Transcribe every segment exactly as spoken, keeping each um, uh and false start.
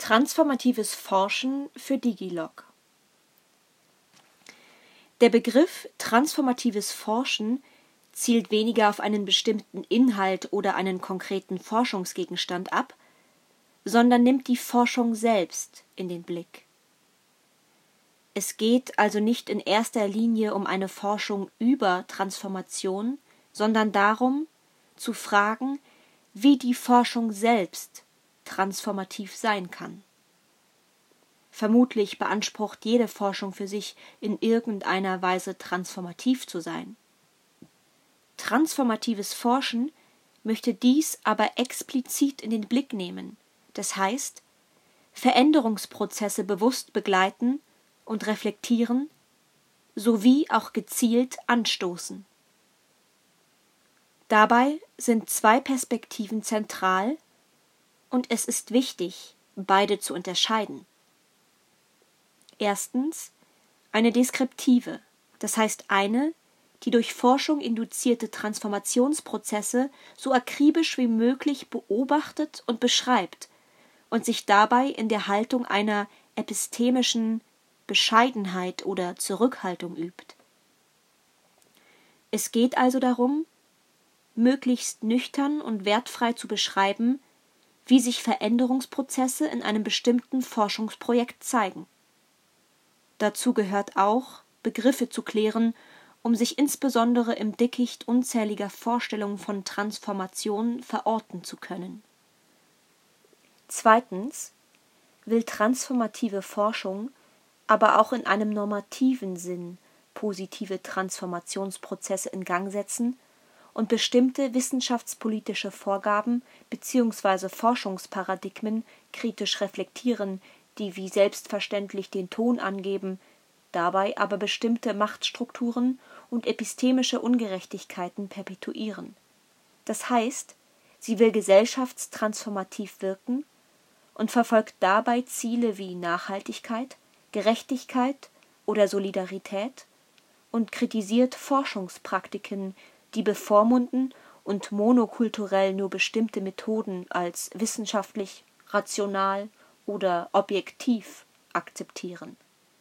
Transformatives Forschen für Digilog. Der Begriff transformatives Forschen zielt weniger auf einen bestimmten Inhalt oder einen konkreten Forschungsgegenstand ab, sondern nimmt die Forschung selbst in den Blick. Es geht also nicht in erster Linie um eine Forschung über Transformation, sondern darum, zu fragen, wie die Forschung selbst transformativ sein kann. Vermutlich beansprucht jede Forschung für sich, in irgendeiner Weise transformativ zu sein. Transformatives Forschen möchte dies aber explizit in den Blick nehmen, das heißt, Veränderungsprozesse bewusst begleiten und reflektieren, sowie auch gezielt anstoßen. Dabei sind zwei Perspektiven zentral, und es ist wichtig, beide zu unterscheiden. Erstens eine deskriptive, das heißt eine, die durch Forschung induzierte Transformationsprozesse so akribisch wie möglich beobachtet und beschreibt und sich dabei in der Haltung einer epistemischen Bescheidenheit oder Zurückhaltung übt. Es geht also darum, möglichst nüchtern und wertfrei zu beschreiben, wie sich Veränderungsprozesse in einem bestimmten Forschungsprojekt zeigen. Dazu gehört auch, Begriffe zu klären, um sich insbesondere im Dickicht unzähliger Vorstellungen von Transformation verorten zu können. Zweitens will transformative Forschung aber auch in einem normativen Sinn positive Transformationsprozesse in Gang setzen und bestimmte wissenschaftspolitische Vorgaben bzw. Forschungsparadigmen kritisch reflektieren, die wie selbstverständlich den Ton angeben, dabei aber bestimmte Machtstrukturen und epistemische Ungerechtigkeiten perpetuieren. Das heißt, sie will gesellschaftstransformativ wirken und verfolgt dabei Ziele wie Nachhaltigkeit, Gerechtigkeit oder Solidarität und kritisiert Forschungspraktiken, die bevormunden und monokulturell nur bestimmte Methoden als wissenschaftlich, rational oder objektiv akzeptieren.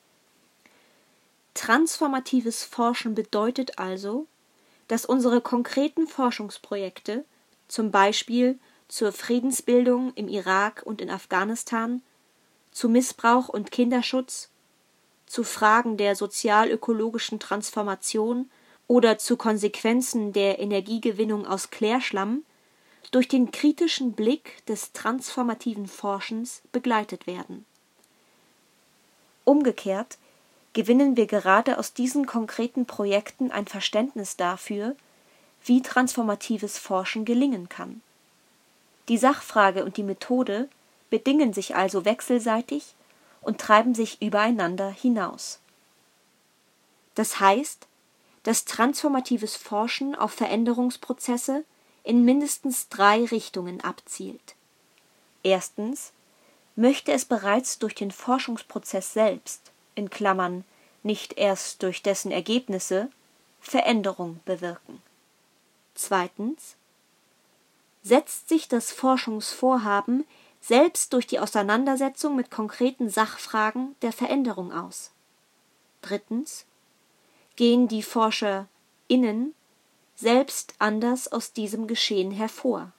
Transformatives Forschen bedeutet also, dass unsere konkreten Forschungsprojekte, zum Beispiel zur Friedensbildung im Irak und in Afghanistan, zu Missbrauch und Kinderschutz, zu Fragen der sozial-ökologischen Transformation oder zu Konsequenzen der Energiegewinnung aus Klärschlamm, durch den kritischen Blick des transformativen Forschens begleitet werden. Umgekehrt gewinnen wir gerade aus diesen konkreten Projekten ein Verständnis dafür, wie transformatives Forschen gelingen kann. Die Sachfrage und die Methode bedingen sich also wechselseitig und treiben sich übereinander hinaus. Das heißt, dass transformatives Forschen auf Veränderungsprozesse in mindestens drei Richtungen abzielt. Erstens möchte es bereits durch den Forschungsprozess selbst, in Klammern nicht erst durch dessen Ergebnisse, Veränderung bewirken. Zweitens setzt sich das Forschungsvorhaben selbst durch die Auseinandersetzung mit konkreten Sachfragen der Veränderung aus. Drittens gehen die ForscherInnen selbst anders aus diesem Geschehen hervor.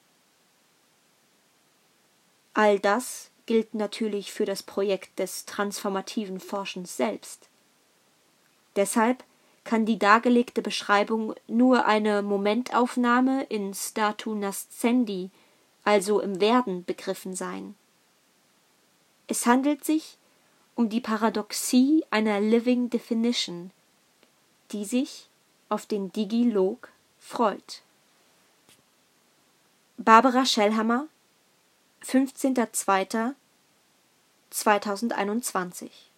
All das gilt natürlich für das Projekt des transformativen Forschens selbst. Deshalb kann die dargelegte Beschreibung nur eine Momentaufnahme in statu nascendi, also im Werden, begriffen sein. Es handelt sich um die Paradoxie einer Living Definition, die sich auf den Digilog freut. Barbara Schellhammer, fünfzehnter zweiter zweitausendeinundzwanzig